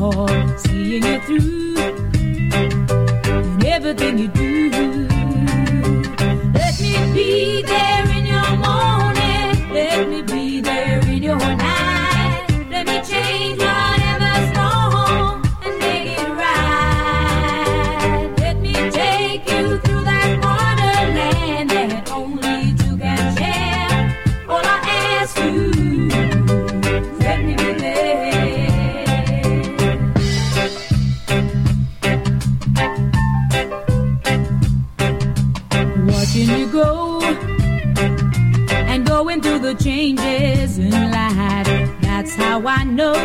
all, seeing you through in everything you do. Let me be there in your morning, let me be there in your night. Let me change whatever's wrong and make it right. Let me take you through that wonderland that only two can share. All I ask you, let me be there. Watching you go and going through the changes in life, that's how I know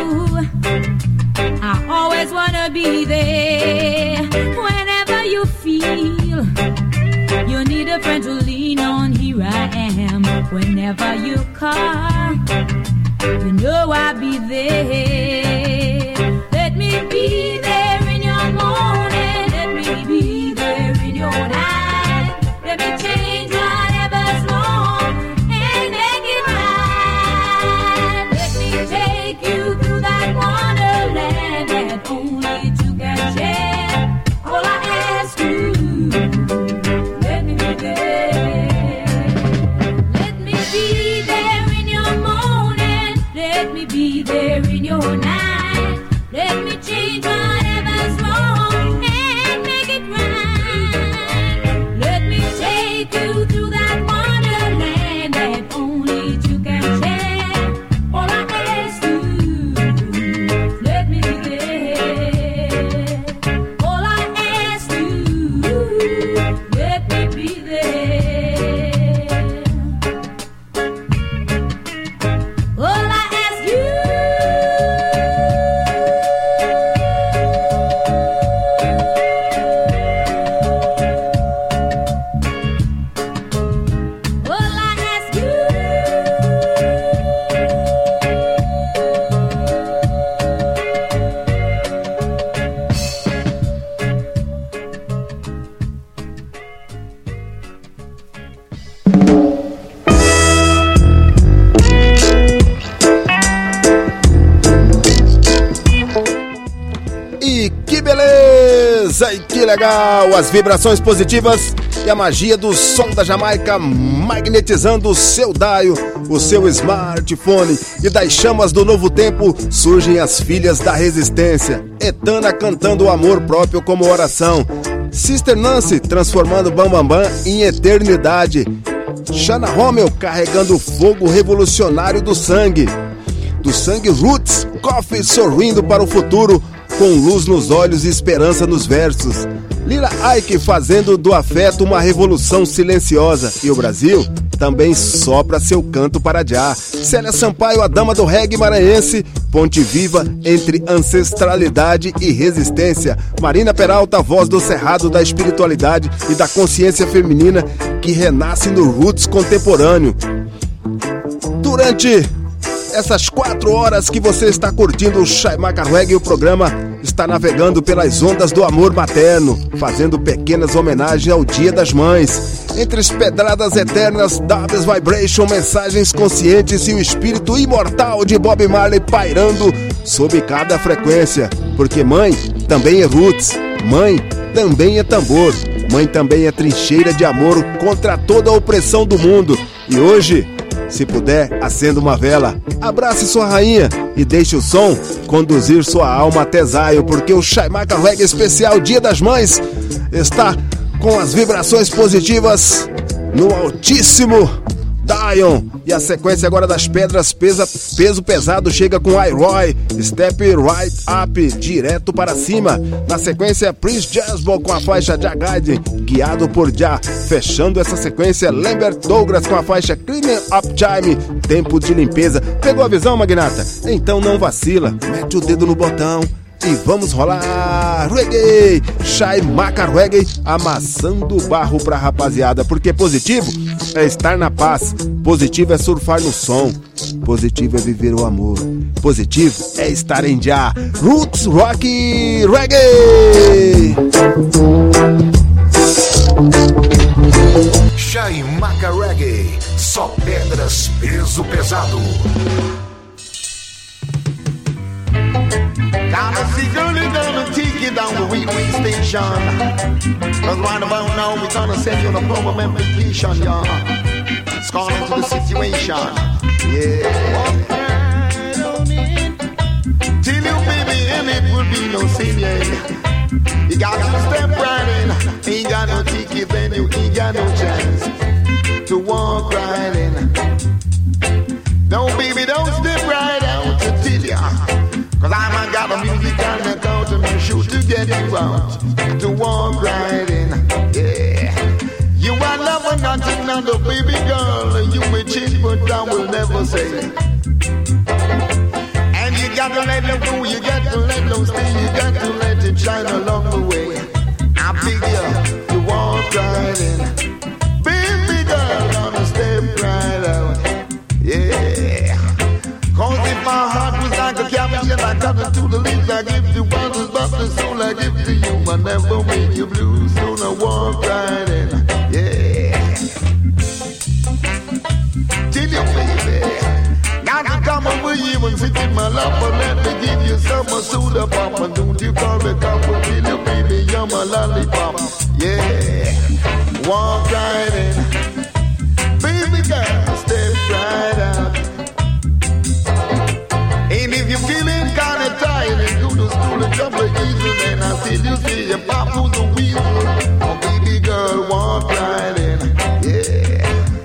I always wanna be there. Whenever you feel you need a friend to lean on, here I am. Whenever you call, you know I'll be there. Let me be there in your morning, let me be there in your night. Let me change whatever's wrong and make it right. Let me take you through that wonderland that only two can share. All I ask you, let me be there. Let me be there in your morning, let me be there in your night. Let me change whatever's wrong and make it right. Let me take you through that wonderland that only two can share. All I ask you, let me be there. All I ask you, let me be there. All I ask you. All I ask you. E que beleza! E que legal! As vibrações positivas e a magia do som da Jamaica magnetizando o seu dial, o seu smartphone. E das chamas do novo tempo surgem as filhas da resistência. Etana cantando o amor próprio como oração. Sister Nancy transformando Bam Bam Bam em eternidade. Shana Rommel carregando o fogo revolucionário do sangue roots. Coffee sorrindo para o futuro com luz nos olhos e esperança nos versos. Lila Ike fazendo do afeto uma revolução silenciosa. E o Brasil também sopra seu canto para já. Célia Sampaio, a dama do reggae maranhense, ponte viva entre ancestralidade e resistência. Marina Peralta, voz do cerrado da espiritualidade e da consciência feminina que renasce no roots contemporâneo. Durante essas 4 horas que você está curtindo o Chaimaca Reggae, o programa está navegando pelas ondas do amor materno, fazendo pequenas homenagens ao Dia das Mães. Entre as pedradas eternas, Davis Vibration, mensagens conscientes e o espírito imortal de Bob Marley pairando sob cada frequência. Porque mãe também é roots, mãe também é tambor, mãe também é trincheira de amor contra toda a opressão do mundo. E hoje, se puder, acenda uma vela, abrace sua rainha e deixe o som conduzir sua alma até Zion, porque o Chaimaca Reggae especial Dia das Mães está com as vibrações positivas no altíssimo Dion. E a sequência agora das pedras, peso pesado, chega com iRoy, Step Right Up, direto para cima. Na sequência, Prince Jasbo com a faixa Jagade, guiado por Jah. Fechando essa sequência, Lambert Douglas com a faixa Clean Up Time, tempo de limpeza. Pegou a visão, magnata? Então não vacila, mete o dedo no botão e vamos rolar reggae, Chaimaca Reggae, amassando o barro pra rapaziada, porque positivo é estar na paz, positivo é surfar no som, positivo é viver o amor, positivo é estar em Jah. Roots Rock Reggae. Chaimaca Reggae, só pedras, peso pesado. Now the see girl is gonna take you down the Wheatley station. Cause right about now we're gonna send you on a permanent vacation, y'all. It's gone into the situation. Yeah. Walk right on in. Tell you baby and it will be no sin, yeah. You got to step right in. Ain't got no ticket then you ain't got no chance to walk right in. No baby don't step right out to tell ya. Cause I got the music and the countermeasure to get you out, to walk right in, yeah. You are loving not another baby girl, you may change but I will never say. And you got to let them go, you got to let them stay, you got to let it shine along the way. I figure you walk right in, baby girl, gonna step right out, yeah. Cause if my heart was like a cabbage and I cut it to the leaves, I give you bottles, but the soul I give to you. I never make you blue, so I walk right in, yeah. Tell you baby, now to come over you and sit in my lap, but let me give you some soda pop. And don't you call me couple, tell you baby, you're my lollipop, yeah. Walk right in, baby girl, step right out. And if you're feeling kinda tired and go to school and jump like easy, then I tell you, see your papa's a weasel. Oh, baby girl, walk right in, yeah.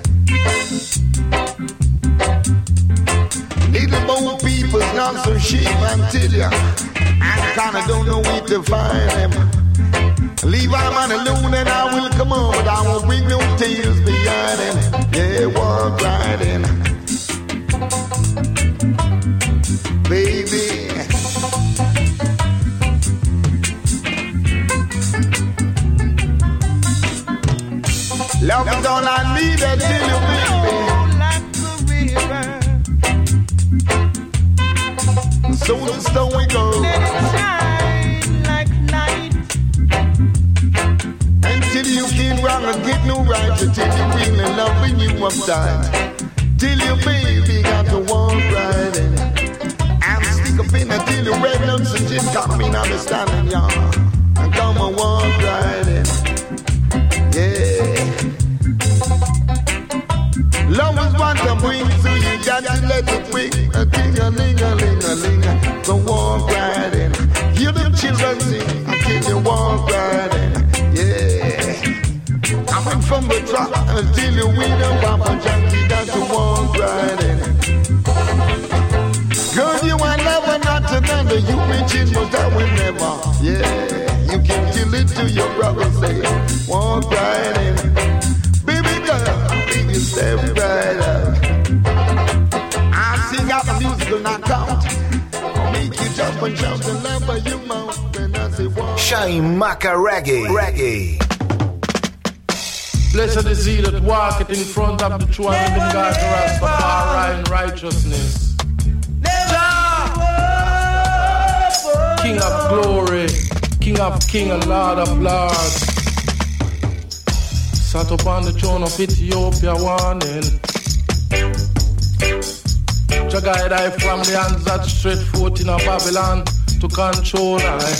Little old people's not so cheap, I tell ya. I kinda don't know where to find them. Leave our man alone and I will come on, but I won't bring no tears behind him. Yeah, walk right in, baby. Love is all I need until you baby. Like the river, so the story goes. Let it shine like night. Until you get wrong and get no right, until you really loving you upside. Till you baby got to walk right in. Until the red nuts and gin come in understanding, y'all. And come and walk right in, yeah. Love is what I bring, so you got to let it bring. A ting-a-ling-a-ling-a-ling. So walk right in. Hear the children sing until you walk right in, yeah. Coming from the truck until you win the Papa Jack, you got to walk right in. Girl, you are never not another. You reaching, but I will never. Yeah, you can kill it to your brother. Say, walk right in, baby girl. Baby, step right out. I sing out the musical knockout. I'll make you jump and shout and laugh by your mouth. And I say, walk. Chaimaca Reggae. Blessed is he that walketh in front of the true and living God, Rastafari in righteousness. King of glory, King of kings and Lord of lords, sat upon the throne of Ethiopia warning. Jah guide I from the hands that stretch forth in Babylon to control I.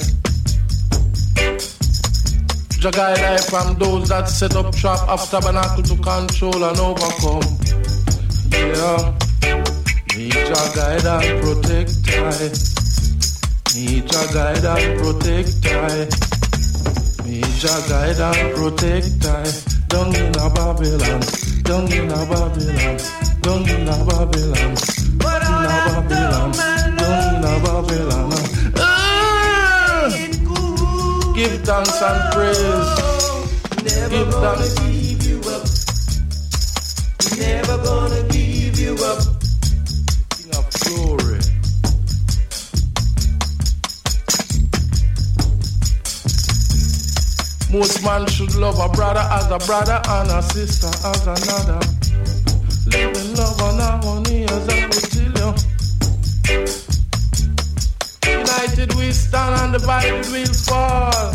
Jah guide I from those that set up trap of tabernacle to control and overcome. Yeah, me Jah guide and protect I. Me Jah guide and protect I. Me Jah guide and protect I. Down in a Babylon, down in a Babylon, down in a Babylon, down in a Babylon, down in a Babylon. Give thanks and praise. Give thanks. Never gonna give you up. King of glory. Most man should love a brother as a brother and a sister as another. Live in love and harmony as I will tell you. United we stand and divided we'll fall.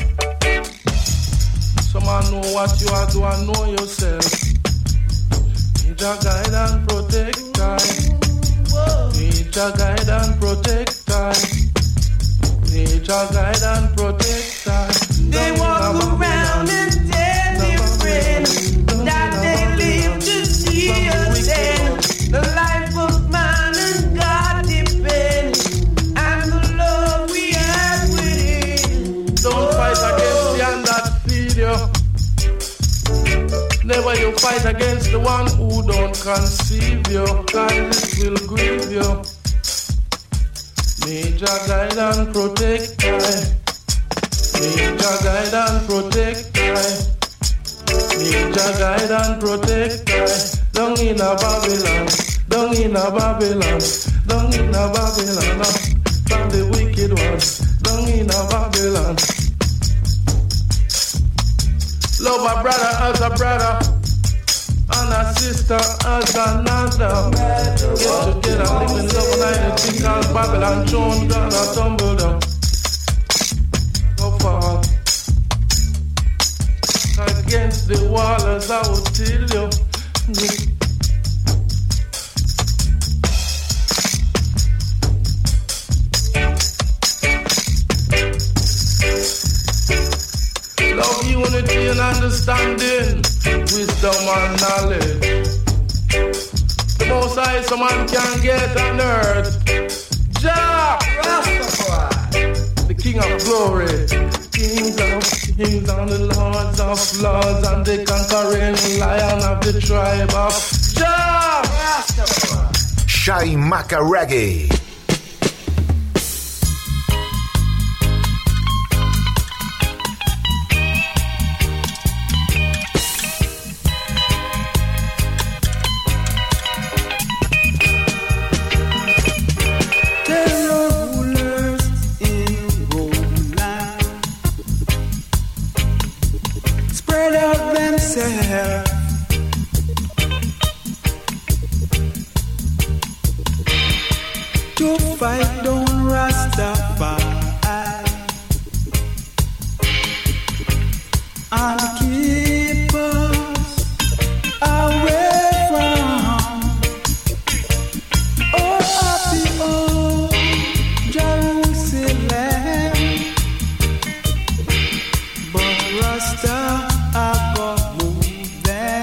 Some man know what you are doing and know yourself. Need Jah guide and protect I. Need Jah guide and protect I. Nature guide and protect us. They walk around and tell their friends that they live to see us end. The life of man and God depends, and the love we have within. Don't fight against the hand that feed you. Never you fight against the one who don't conceive you. Kindness will grieve you. Nature guide and protect I. Nature guide and protect I. Nature guide and protect I. Down in a Babylon, down in a Babylon, down in a Babylon. From the wicked ones, down in a Babylon. Love a brother as a brother, and a sister as another. Get together, live in love, and I think called Babylon. Throne gonna tumble down. Go far against the wall, as I will tell you. Love, unity and understanding, wisdom and knowledge. The most high some man can get on earth. Jah Rastafari, the King of glory, kings of kings and the lords of lords, and the conquering lion of the tribe of Jah Rastafari. Chaimaca Reggae. To fight down Rastafari and keep us away from happy old Jerusalem. But Rasta I go move them.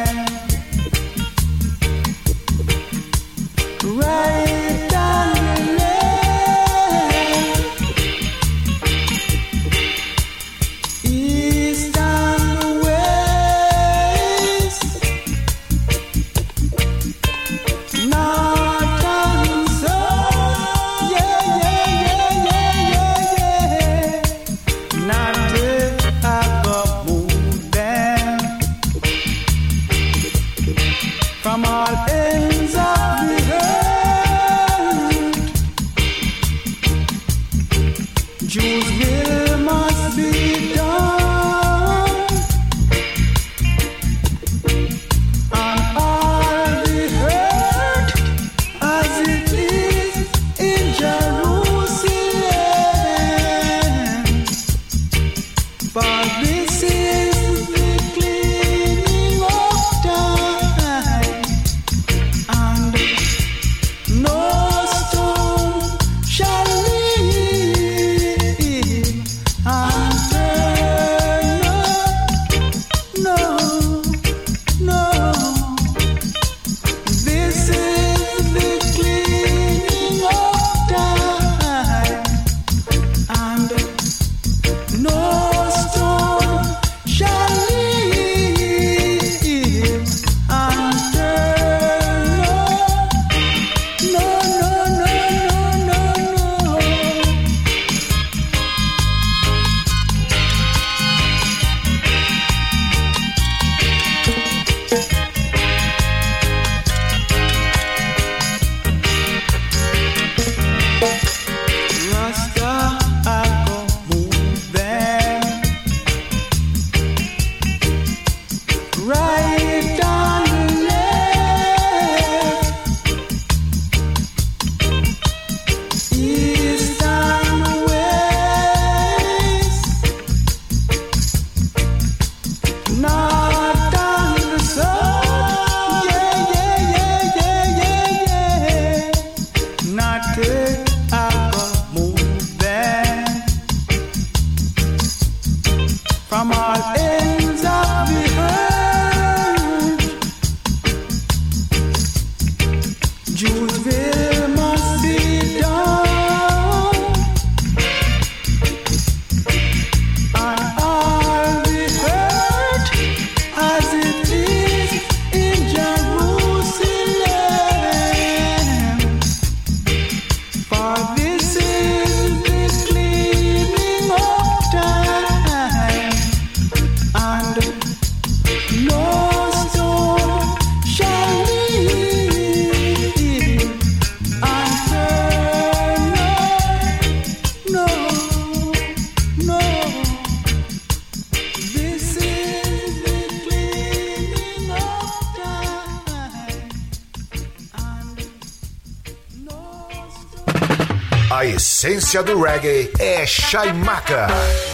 A essência do reggae é Chaimaca.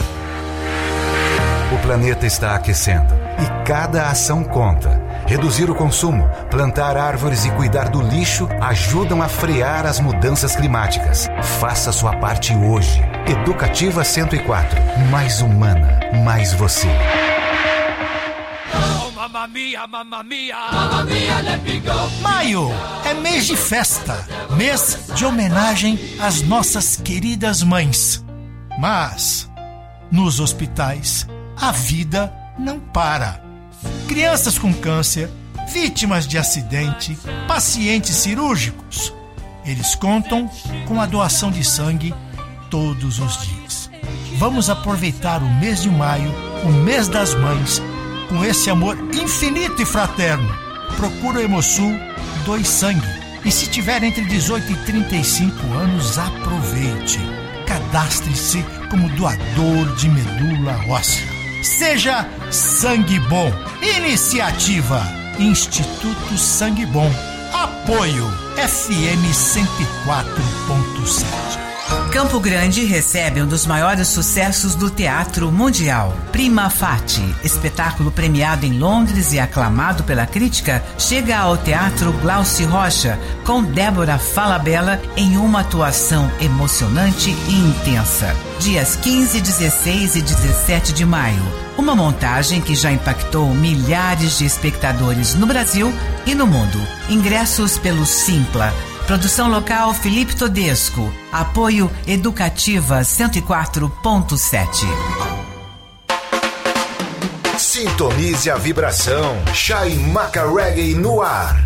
O planeta está aquecendo e cada ação conta. Reduzir o consumo, plantar árvores e cuidar do lixo ajudam a frear as mudanças climáticas. Faça sua parte hoje. Educativa 104. Mais humana, mais você. Mamma mia, mamma mia, mamma mia, let me go. Maio é mês de festa, mês de homenagem às nossas queridas mães. Mas, nos hospitais, a vida não para. Crianças com câncer, vítimas de acidente, pacientes cirúrgicos. Eles contam com a doação de sangue todos os dias. Vamos aproveitar o mês de maio, o mês das mães, com esse amor infinito e fraterno. Procura o Hemosul, doe sangue. E se tiver entre 18 e 35 anos, aproveite. Cadastre-se como doador de medula óssea. Seja Sangue Bom. Iniciativa Instituto Sangue Bom. Apoio FM 104.7. Campo Grande recebe um dos maiores sucessos do teatro mundial. Prima Facie, espetáculo premiado em Londres e aclamado pela crítica, chega ao Teatro Glauci Rocha com Débora Falabella em uma atuação emocionante e intensa. Dias 15, 16 e 17 de maio. Uma montagem que já impactou milhares de espectadores no Brasil e no mundo. Ingressos pelo Simpla. Produção local Felipe Todesco. Apoio Educativa 104.7. Sintonize a vibração. Chaimaca Reggae no ar.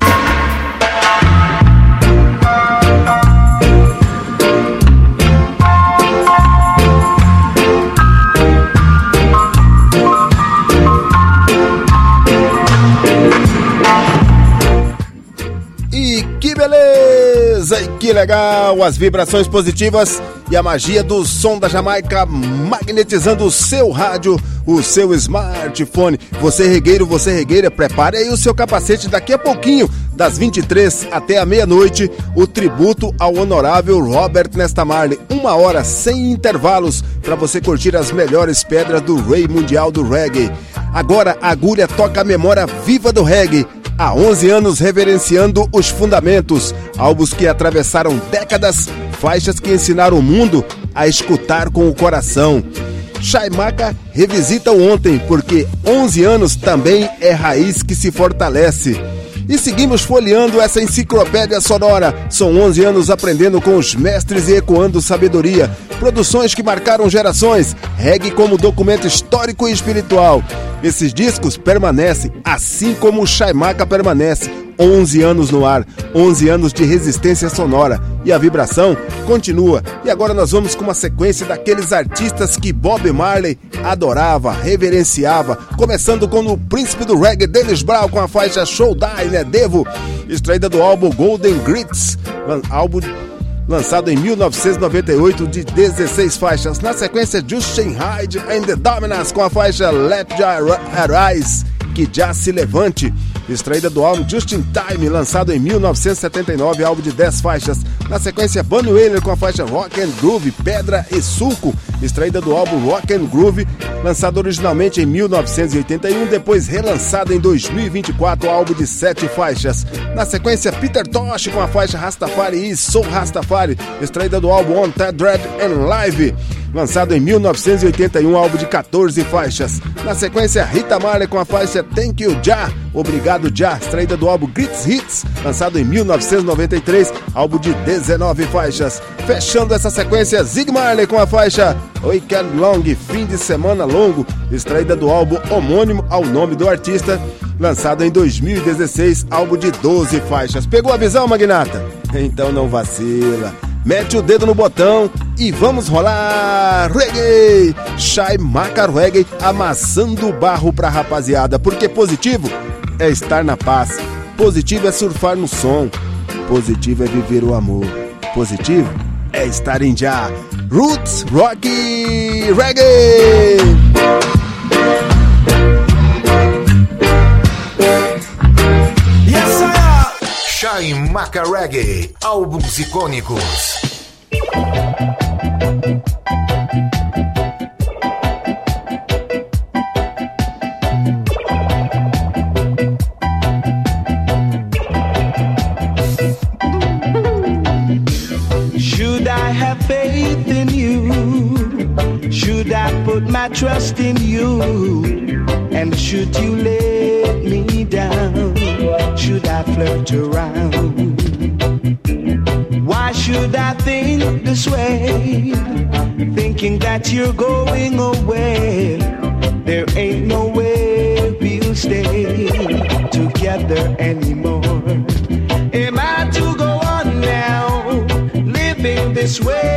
Que beleza e que legal, as vibrações positivas e a magia do som da Jamaica magnetizando o seu rádio, o seu smartphone. Você regueiro, você regueira, prepare aí o seu capacete. Daqui a pouquinho, das 23 até a meia-noite, o tributo ao honorável Robert Nesta Marley. 1 hora sem intervalos para você curtir as melhores pedras do rei mundial do reggae. Agora a agulha toca a memória viva do reggae. Há 11 anos reverenciando os fundamentos, álbuns que atravessaram décadas, faixas que ensinaram o mundo a escutar com o coração. Chaimaca revisita o ontem, porque 11 anos também é raiz que se fortalece. E seguimos folheando essa enciclopédia sonora. São 11 anos aprendendo com os mestres e ecoando sabedoria. Produções que marcaram gerações. Reggae como documento histórico e espiritual. Esses discos permanecem, assim como o Chaimaca permanece. 11 anos no ar, 11 anos de resistência sonora. E a vibração continua. E agora nós vamos com uma sequência daqueles artistas que Bob Marley adorava, reverenciava. Começando com o príncipe do reggae, Dennis Brown, com a faixa Show Die, né, Devo? Extraída do álbum Golden Grits, álbum lançado em 1998 de 16 faixas. Na sequência, Justin Hyde and the Dominas com a faixa Let Jah Arise, que já se levante. Extraída do álbum Just in Time, lançado em 1979, álbum de 10 faixas. Na sequência, Bunny Wailer com a faixa Rock and Groove, Pedra e Sulco, extraída do álbum Rock and Groove, lançado originalmente em 1981, depois relançado em 2024, álbum de 7 faixas. Na sequência, Peter Tosh com a faixa Rastafari e Soul Rastafari, extraída do álbum On Ted Dread and Live, lançado em 1981, álbum de 14 faixas. Na sequência, Rita Marley com a faixa Thank You Jah, Obrigado Jah, extraída do álbum Greatest Hits, lançado em 1993, álbum de 19 faixas. Fechando essa sequência, Zig Marley com a faixa Weekend Long, Fim de Semana Longo, extraída do álbum homônimo ao nome do artista, lançado em 2016, álbum de 12 faixas. Pegou a visão, magnata? Então não vacila. Mete o dedo no botão e vamos rolar reggae! Chaimaca Reggae amassando o barro pra rapaziada, porque positivo é estar na paz, positivo é surfar no som, positivo é viver o amor, positivo é estar em já. Roots Rock Reggae! Chaimaca Reggae, álbuns icônicos. Should I have faith in you? Should I put my trust in you? And should you let me down? Should I flirt around? Why should I think this way? Thinking that you're going away. There ain't no way we'll stay together anymore. Am I to go on now, living this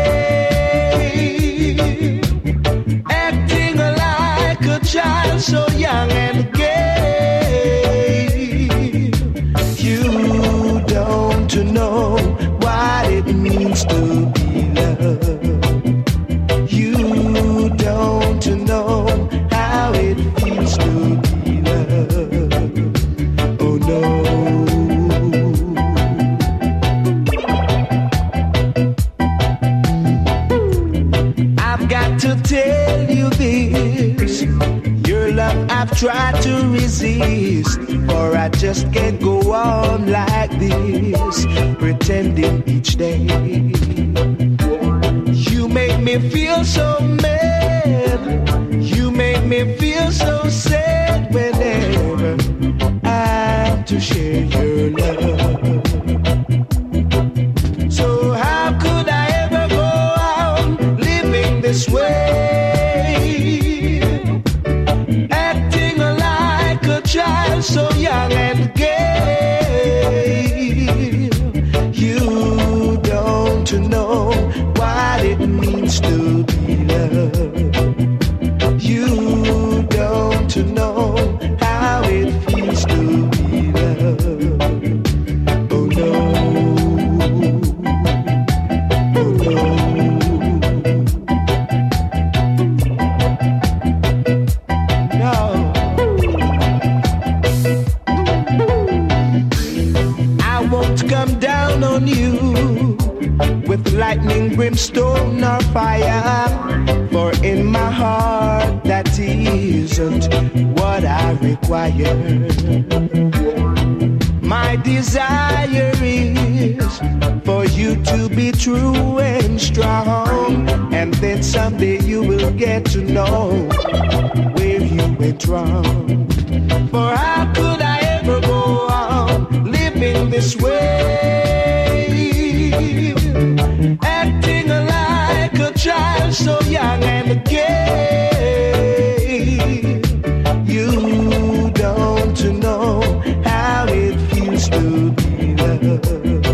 way, acting like a child so young and gay? You don't know what it means to be loved. You don't know how it feels to be loved. Oh no. I've got to tell you this, your love I've tried to resist, for I just can't go on like this, pretending each day. You make me feel so mad, you make me feel so sad whenever I have to share your love. So how could I ever go on living this way, acting like a child so young and gay? You don't know what it means to be loved. You don't know how it feels to be loved. Oh no. Oh no. No. I won't come down on you with lightning, brimstone, or fire, for in my heart that isn't what I require. My desire is for you to be true and strong, and then someday you will get to know where you went wrong. For how could I ever go on living this way, acting like a child so young and gay? You don't know how it feels to be loved.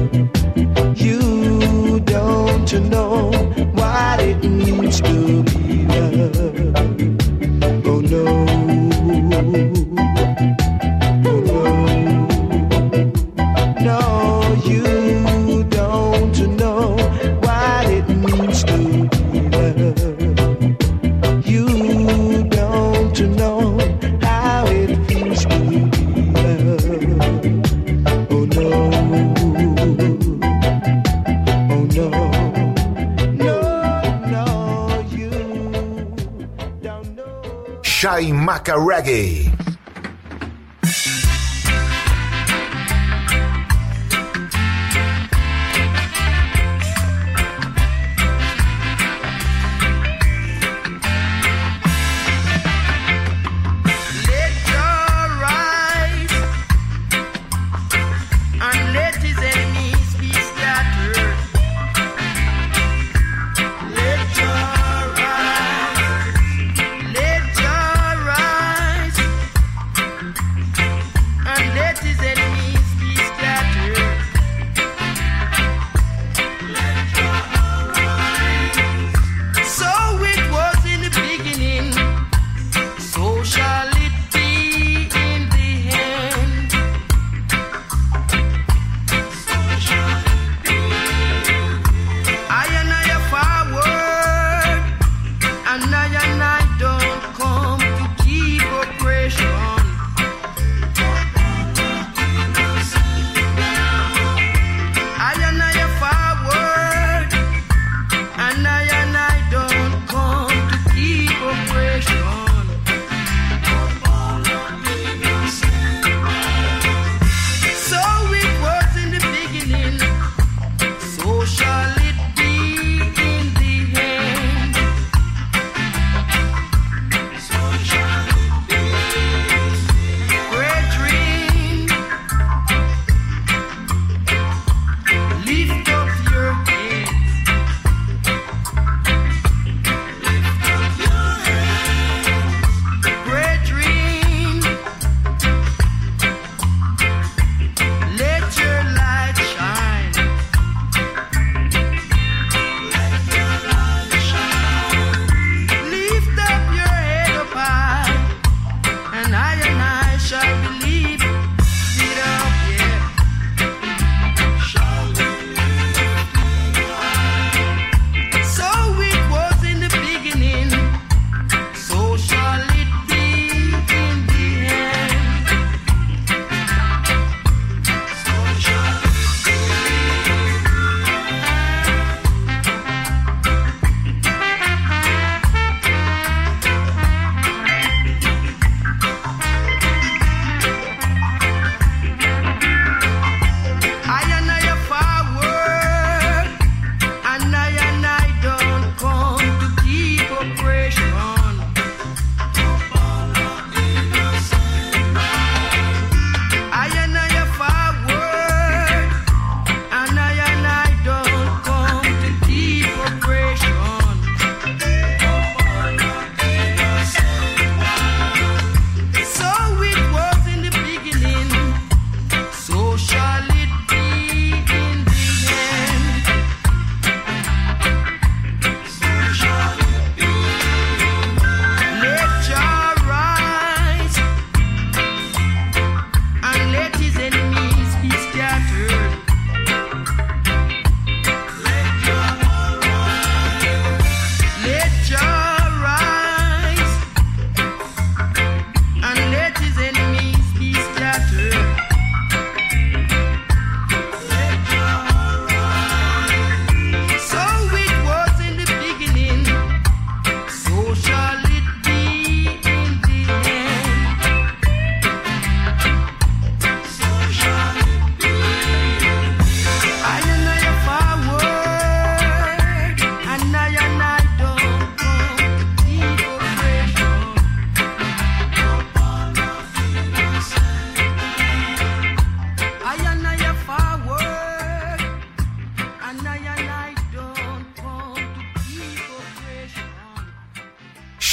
You don't know what it means to be loved. Oh no. Oh no. No, you don't know what it means to be loved. You don't know how it feels to be loved. Oh no. Oh no. No, no, you don't know. Chaimaca Reggae. Let your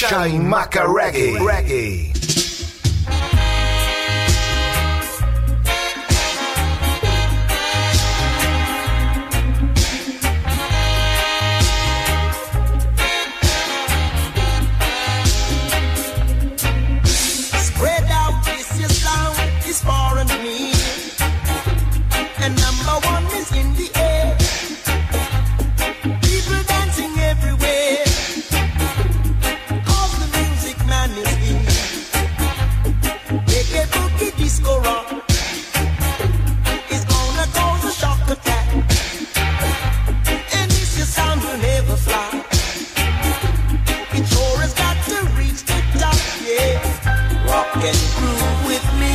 Chaimaca Reggae. Far and near, and number one is in the air. People dancing everywhere, 'cause the music man is here. Reggae boogie disco rock is gonna cause a shock attack, and this your sound will never fly. It sure has got to reach the top, yeah. Rock and groove with me.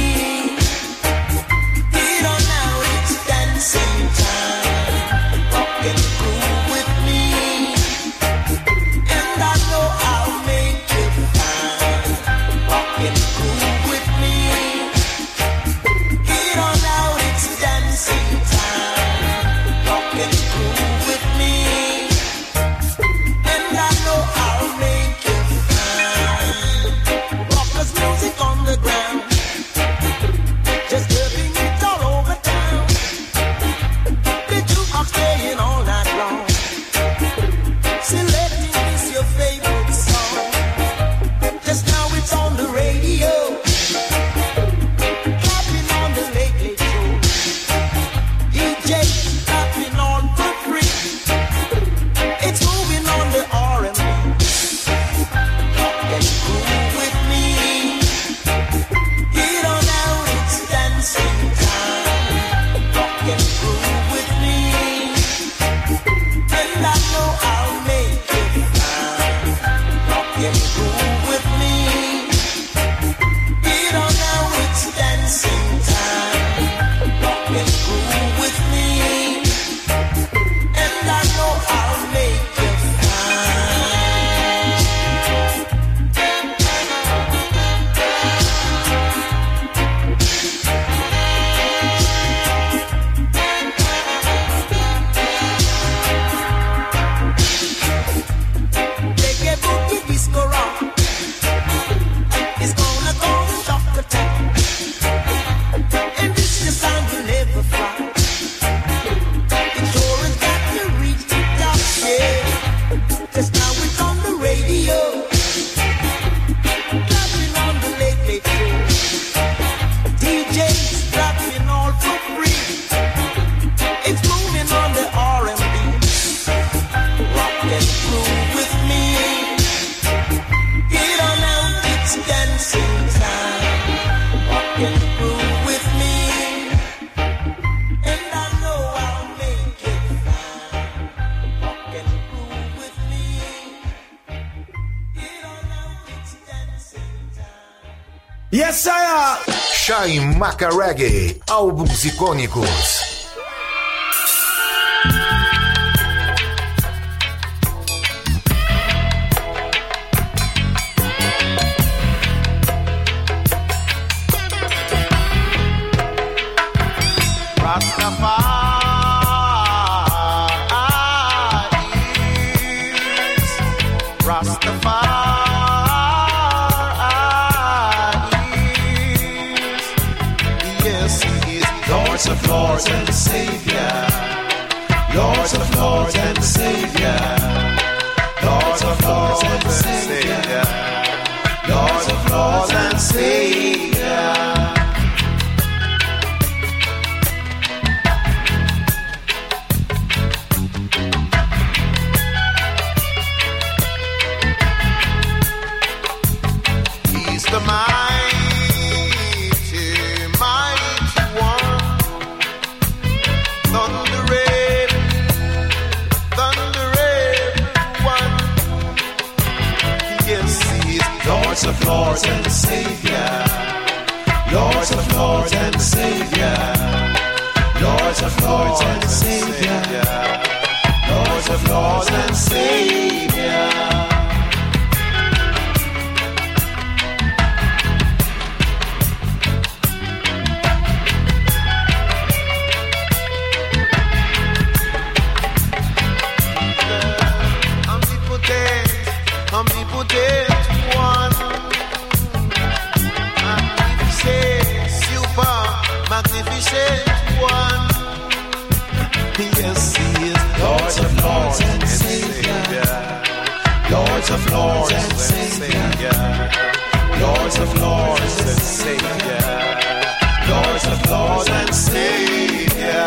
Yes, sir! Chaimaca Reggae, álbuns icônicos. Of Lords and Savior, Lords of Lords and Savior, Lords of Lords and Savior, Lords of Lords and Savior. He's the Lords of Lords and Savior, Lords of Lords and Savior, Lords of Lords and Savior, Lords of Lords and Savior. Omnipotent sufficient one. Yes, He is Lord of Lords and Savior. Lords of Lords and Savior. Lords of Lords and Savior. Lords of Lords and Savior.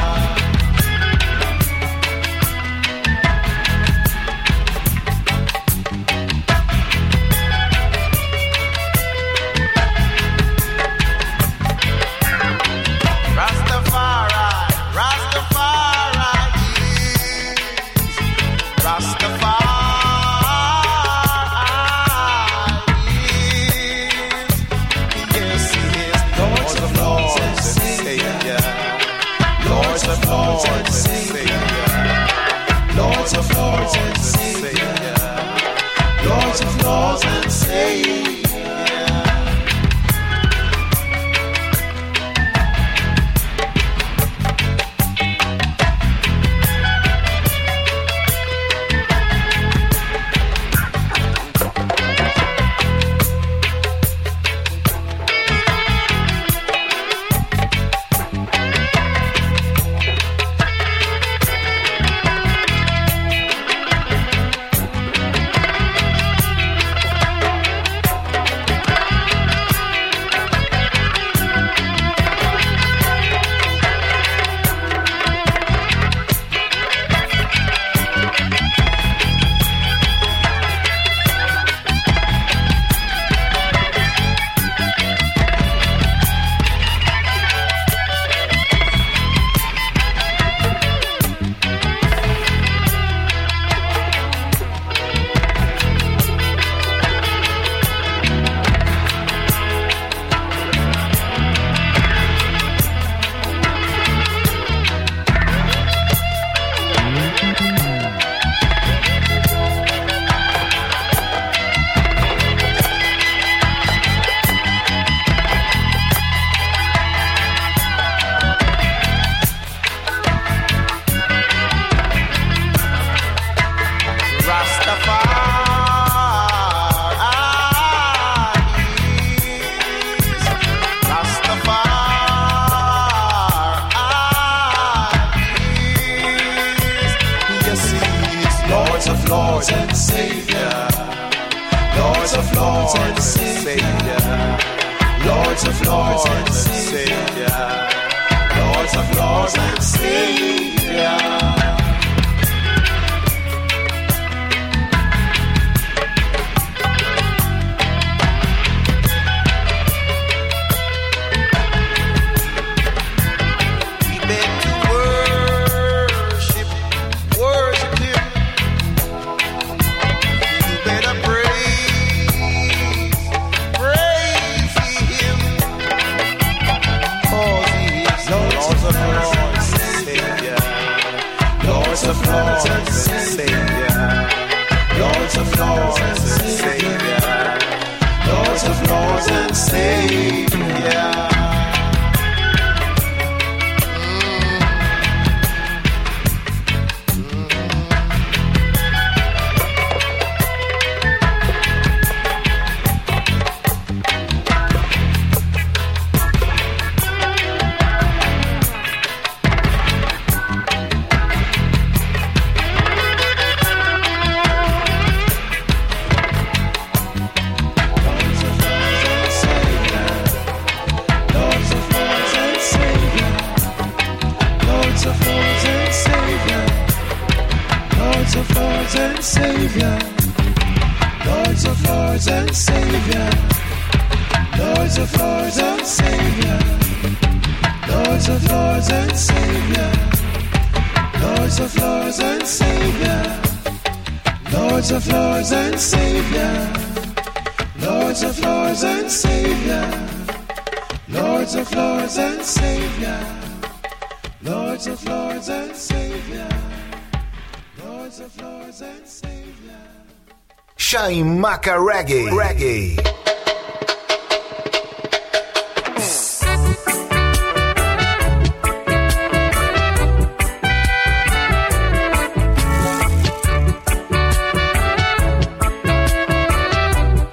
Chaimaca Reggae.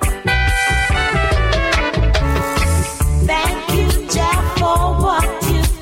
Thank you, Jah, for what you've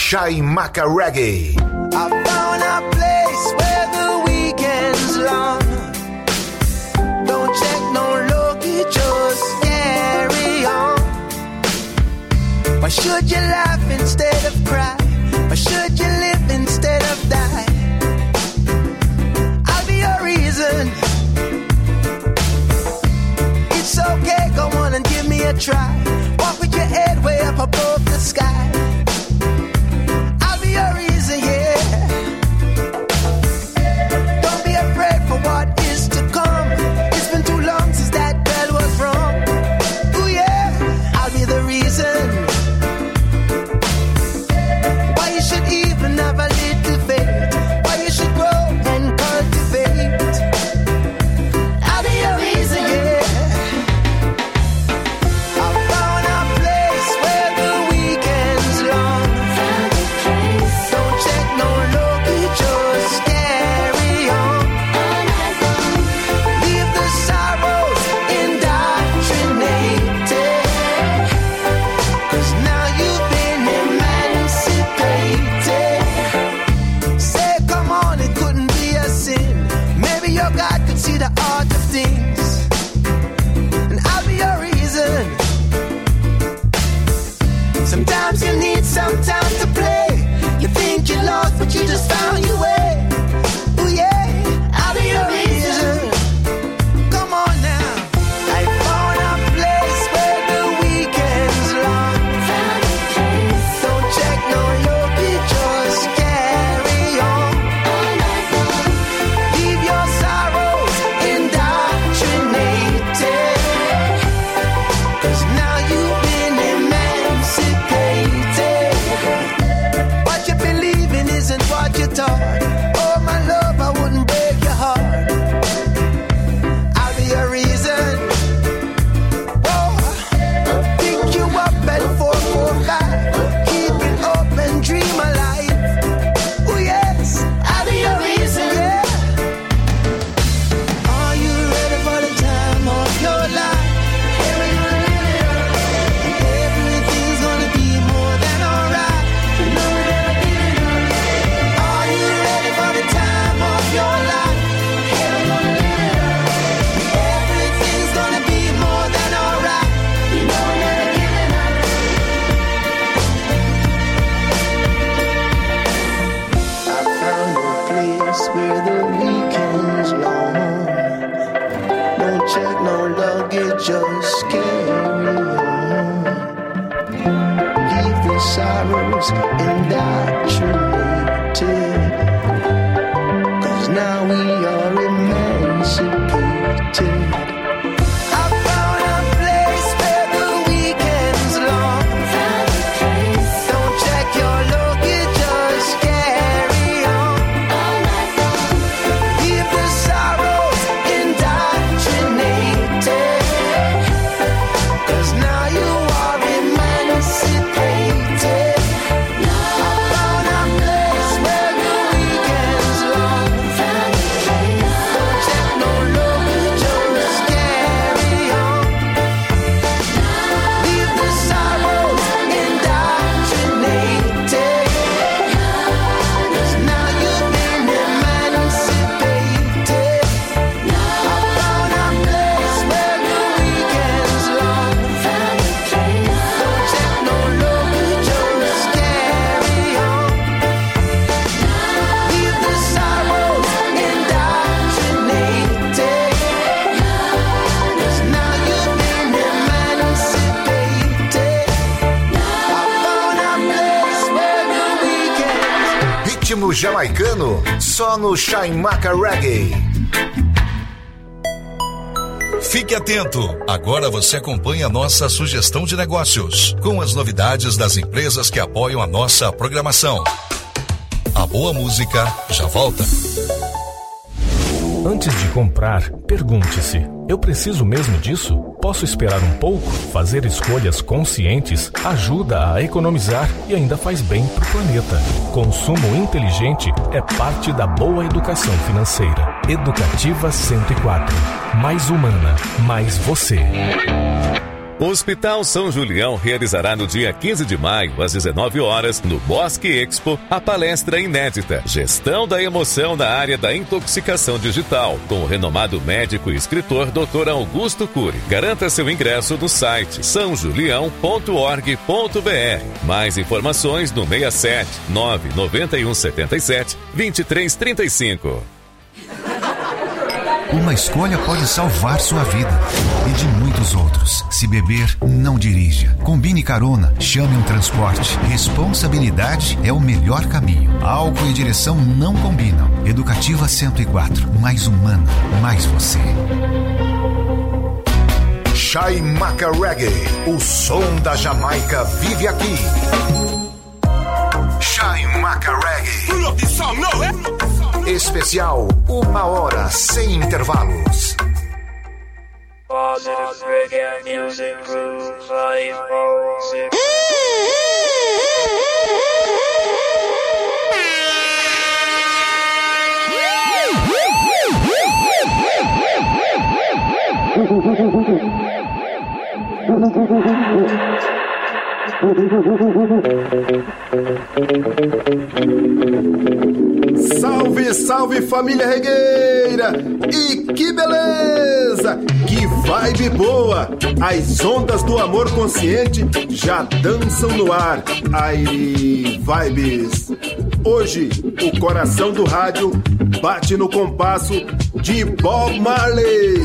Chaimaca Reggae. I found a place where the weekend's long. Don't check no luggage, just carry on. Why should you laugh instead of cry? Why should you live instead of die? I'll be your reason. It's okay, come on and give me a try. Walk with your head way up above the sky. I'll be your reason, yeah. Don't be afraid for what is to come. It's been too long since that girl was wrong. Ooh yeah, I'll be the reason why you should even have a little faith, why you should grow and cultivate. I'll be your reason, yeah. I found a place where the weekend's long. Don't check no luggage, just carry on. Leave the sorrows indoctrinated, 'cause now you've been emancipated. Say, come on, it couldn't be a sin. Maybe your God could see the art of things, and I'll be your reason. Sometimes you need some time to play. You think you're lost, but you just found your way. Ooh yeah, I'll be your reason. Come on now. I found a place where the weekend's long. Don't check no luggage, just carry on. Leave your sorrows indoctrinated, 'cause now you've been emancipated. What you believe in isn't what you're taught. Oh my love, I wouldn't break your heart. I'll be your reason. Oh, pick you up at 445. Keep it up and dream alive. Oh yes, I'll be your reason, yeah. Are you ready for the time of your life? Everything's gonna be more than alright. Are you ready for the time of your life? Everything's gonna be more than alright. I found a place where the weekend's long. Don't check no luggage, just carry on. Leave the sorrows indoctrinated, 'cause now we are emancipated. I found a place where the weekend's long. Don't check your luggage, just carry on. Leave the sorrows indoctrinated, 'cause now you are emancipated. I found a place where the weekend's long. Don't check no luggage, just carry on. Leave the sorrows indoctrinated, 'cause now you've been emancipated. I found a place where the weekend's long. Don't check no luggage, just carry on. Leave the sorrows indoctrinated, 'cause now you've been emancipated. I found a place where the weekend's Ritmo jamaicano, só no Chaimaca Reggae. Fique atento, agora você acompanha nossa sugestão de negócios, com as novidades das empresas que apoiam a nossa programação. A boa música já volta. Antes de comprar, pergunte-se: eu preciso mesmo disso? Posso esperar um pouco? Fazer escolhas conscientes ajuda a economizar e ainda faz bem para o planeta. Consumo inteligente é parte da boa educação financeira. Educativa 104. Mais humana, mais você. O Hospital São Julião realizará no dia 15 de maio, às 19 horas, no Bosque Expo, a palestra inédita Gestão da Emoção na área da intoxicação digital, com o renomado médico e escritor Dr. Augusto Cury. Garanta seu ingresso no site sãojulião.org.br. Mais informações no 67 991 77 2335. Uma escolha pode salvar sua vida e de muitos outros. Se beber, não dirija. Combine carona, chame um transporte. Responsabilidade é o melhor caminho. Álcool e direção não combinam. Educativa 104, mais humana, mais você. Chaimaca Reggae, o som da Jamaica vive aqui. Chaimaca Reggae. Especial 1 hora sem intervalos. Salve, salve família regueira! E que beleza! Que vibe boa! As ondas do amor consciente já dançam no ar. Ai, vibes! Hoje, o coração do rádio bate no compasso de Bob Marley.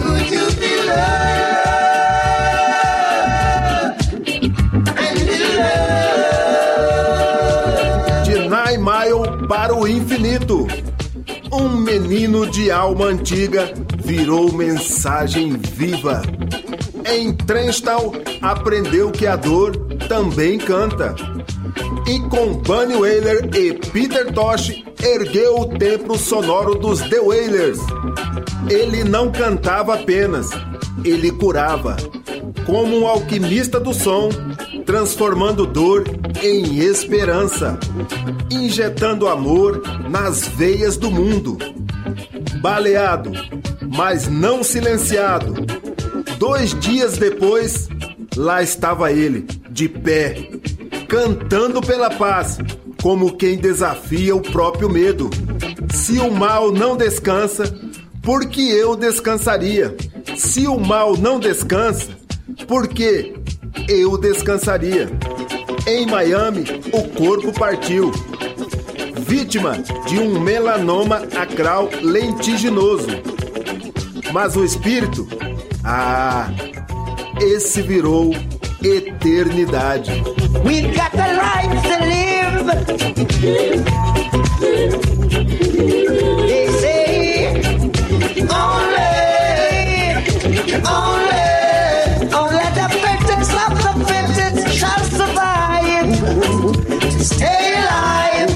De Nine Mile para o infinito. Um menino de alma antiga virou mensagem viva. Em Trenchtown aprendeu que a dor também canta. E com Bunny Wailer e Peter Tosh ergueu o templo sonoro dos The Wailers. Ele não cantava apenas, ele curava. Como um alquimista do som, transformando dor em esperança, injetando amor nas veias do mundo. Baleado, mas não silenciado. 2 dias depois, lá estava ele, de pé, cantando pela paz, como quem desafia o próprio medo. Se o mal não descansa, porque eu descansaria. Se o mal não descansa, porque eu descansaria. Em Miami, o corpo partiu, vítima de um melanoma acral lentiginoso. Mas o espírito, esse virou eternidade. We got the right to live. They say only the fittest of the fittest shall survive. Stay alive.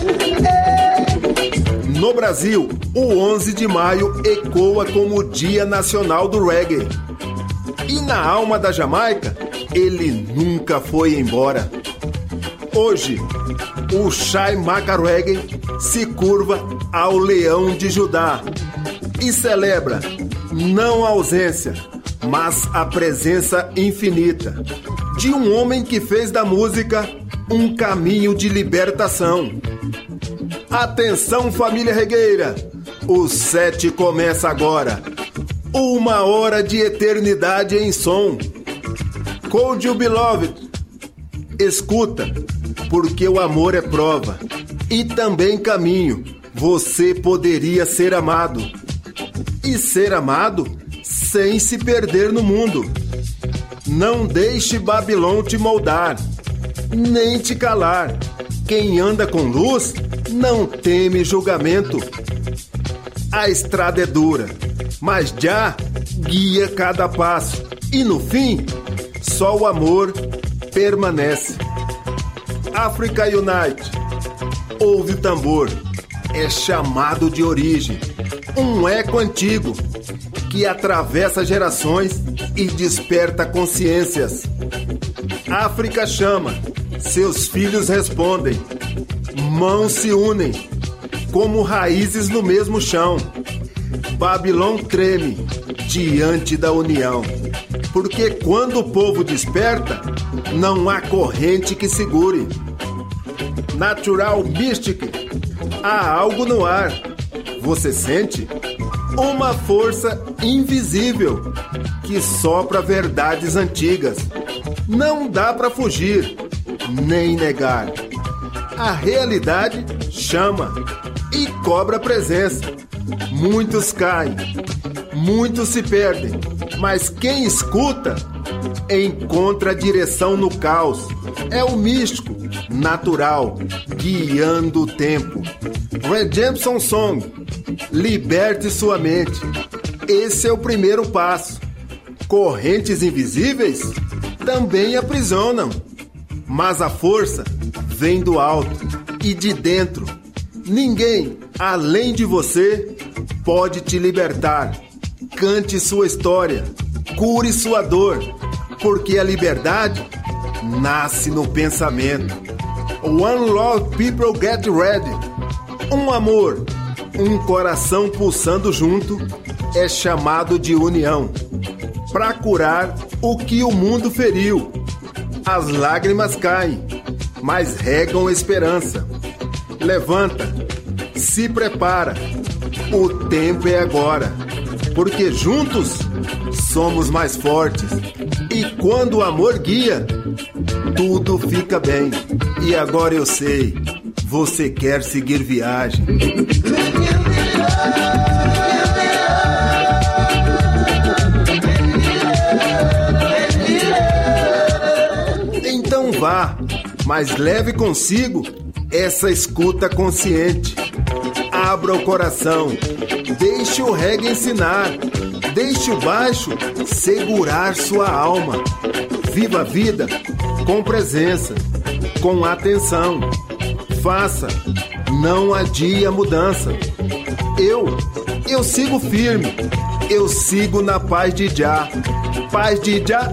No Brasil, o 11 de maio ecoa como o Dia Nacional do Reggae. E na alma da Jamaica, ele nunca foi embora. Hoje, o Chaimaca Reggae se curva ao Leão de Judá e celebra não a ausência, mas a presença infinita de um homem que fez da música um caminho de libertação. Atenção, família regueira, o set começa agora. 1 hora de eternidade em som. Code You Beloved. Escuta, porque o amor é prova e também caminho. Você poderia ser amado. E ser amado sem se perder no mundo. Não deixe Babilônia te moldar, nem te calar. Quem anda com luz não teme julgamento. A estrada é dura, mas já guia cada passo. E no fim, só o amor permanece. Africa Unite. Ouve o tambor. É chamado de origem. Um eco antigo que atravessa gerações e desperta consciências. África chama. Seus filhos respondem. Mãos se unem como raízes no mesmo chão. Babilônia treme diante da união. Porque quando o povo desperta, não há corrente que segure. Natural Mystic, há algo no ar. Você sente? Uma força invisível que sopra verdades antigas. Não dá para fugir, nem negar. A realidade chama e cobra presença. Muitos caem, muitos se perdem, mas quem escuta encontra a direção no caos. É o místico, natural, guiando o tempo. Redemption Song, liberte sua mente. Esse é o primeiro passo. Correntes invisíveis também aprisionam, mas a força vem do alto e de dentro. Ninguém, além de você, pode te libertar. Cante sua história, cure sua dor, porque a liberdade nasce no pensamento. One Love People Get Ready. Um amor, um coração pulsando junto é chamado de união. Para curar o que o mundo feriu, as lágrimas caem, mas regam esperança. Levanta, se prepara, o tempo é agora, porque juntos somos mais fortes. E quando o amor guia, tudo fica bem. E agora eu sei, você quer seguir viagem. Então vá, mas leve consigo essa escuta consciente. Abra o coração, deixe o reggae ensinar, deixe o baixo segurar sua alma. Viva a vida com presença, com atenção. Faça, não adie a mudança. Eu sigo firme, eu sigo na paz de Jah. Paz de Jah,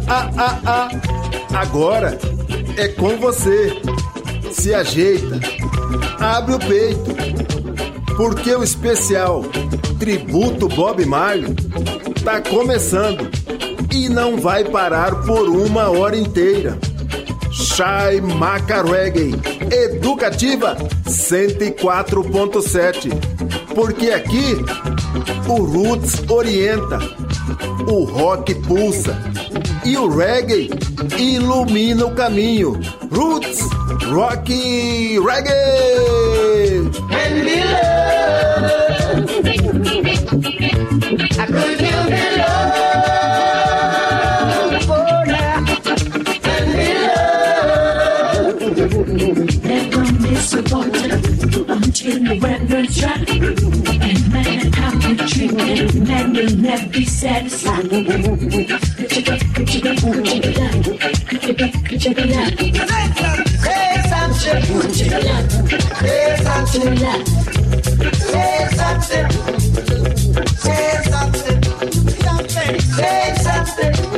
Agora é com você. Se ajeita, abre o peito, porque o especial Tributo Bob Marley tá começando e não vai parar por 1 hora inteira. Chaimaca Reggae, educativa 104.7, porque aqui o Roots orienta, o rock pulsa e o reggae ilumina o caminho. Roots, rock, reggae. And we love, I could give me love for now. And we love, never miss a water until the weather's dry. And man, how we treat it, man will never be satisfied. Could you get say something, say something, say something, say something, say something.